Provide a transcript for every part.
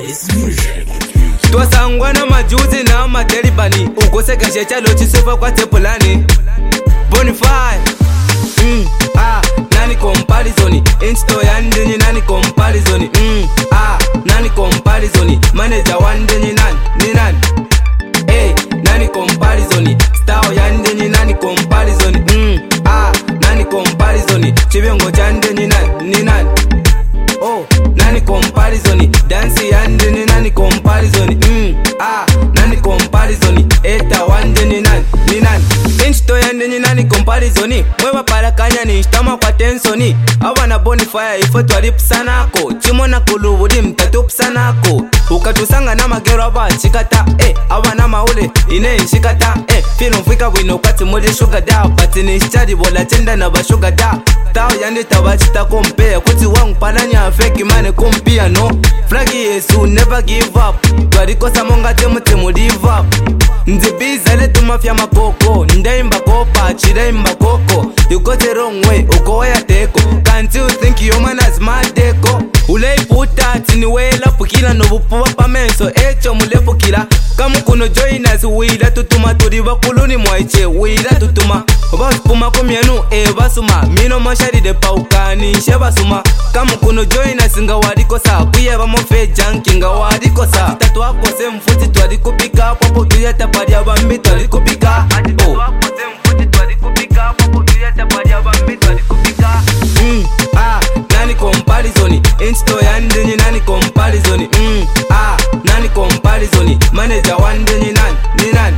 Twasangwa na majuzi na materibani ukoseka chalo chisefa kwa tepulani Bonify nani comparison insto yandeni nani comparison nani comparison manager wandeni nani nani comparison style yandeni nani comparison nani comparison chibiongo chandeni nani nani comparison dance yandeni nani comparison nani comparison eta wandeni nani insto yandeni nani comparison mweba parakanya ni shtama kwa tensoni abana Bonify ifo twalipsanako chimona kulubudi mtatupsanako ukatusanga na magero abachikata abana maule ine nshikata fino mfika bwino kwati muri sugar da but ni chari bola chenda na ba sugar da tao yandi tabachita compare kuti wangu palanya fake mane kompia no flagi yesu never give up twarikosa monga temu live up nzibiza letu mafia makoko ndaimba kopa chidaimba koko you got the wrong way ukoya teko can't you think your man has mad deko uleiputa tiniwela pukila no bupuwa pamenso echo mulepukila kamu kuno joiners wila tutuma turi bakuluni mwaiche wila tutuma basupuma komyenu basuma mino mashari de paukani shebasuma kamu kuno joiners nga warikosa kuye bamofe junkie nga warikosa tatu akose mfuti twarikupika popo tuyata pali abambi twarikupika akose mfuti twarikupika popo tuyata pali abambi twarikupika nani comparison insto yandeni nani comparison nani comparison manager wandeni nani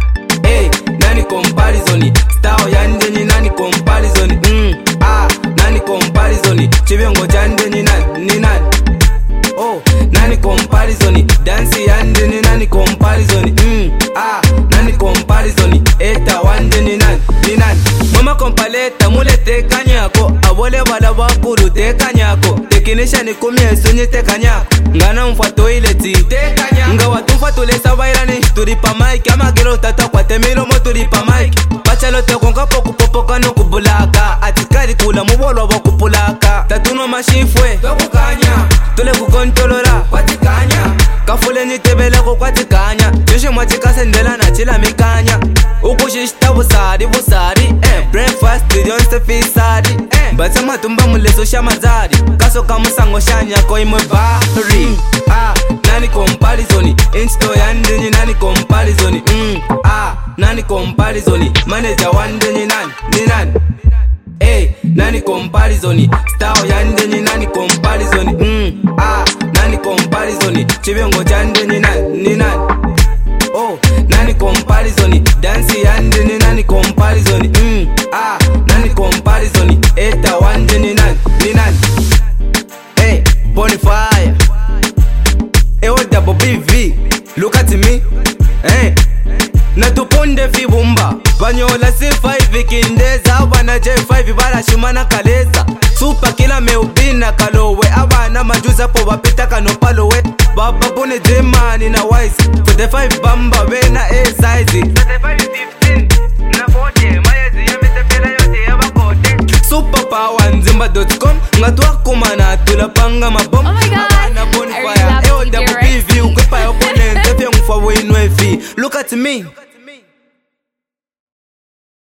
nani comparison style yandeni nani comparison nani comparison chibiongo chandeni nani nani comparison dance yandeni nani comparison nani comparison eta wandeni nani mama kompaleta mulete kanyako abole bala bakuru te kanyako tekinisha ni kumyeso ni te kanyako ngana mfato ile ti te kanyako nga watu mfato le sabairani turipa mic ama gero tata kwa temiro mo turipa mic pachalo te konga poku popoka no kubulaka atikari kula mubolo bokupulaka tatuno mashifwe tokukanya tole kukontrolora kwatikanya kafule ni tebele ko kwatikanya yoshe mwachika sendela na chila mikanya ukushishita busari breakfast don't feel sorry batsa matumba muleso shamazari kaso kamusango shanya ko imwe bari nani comparison insto yandeni nani comparison nani comparison manager wandeni nani nani comparison style yandeni nani comparison nani comparison chibiongo chandeni nani nani comparison dance yandeni nani comparison nani comparison eta wandeni nani Bonify double BV look at me natuponde fibumba banyola C5 kindeza abana J5 barashimana kaleza super kila meubina kalowe abana majuza po bapita kanopalowe baba bone demani na wise 45 bamba bena size 45-15 na 40 mayezi yametepela yote yabakote superpower.com ngatwa kumana tulapanga mabom abana Bonify double BV ukwepa opponent efye ngfa winwe fi look at me